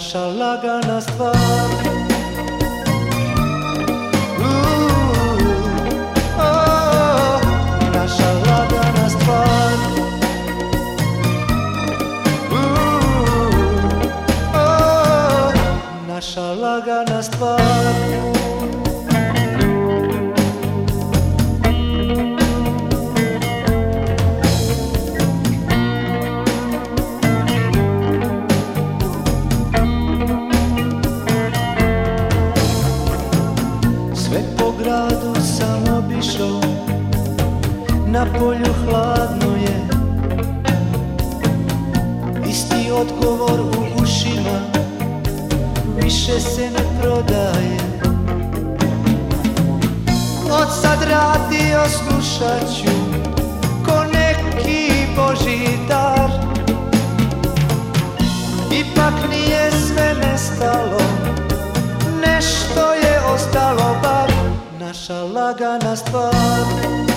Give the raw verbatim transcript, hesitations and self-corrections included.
naša lagana stvar. Naša lagana stvar. Naša lagana stvar. Sve po gradu sam obišao, na polju hladno je, isti odgovor u ušima, više se ne prodaje. Od sad radio slušat ću ko neki božji dar. Ipak nije sve nestalo, nešto je ostalo bar. Naša lagana stvar.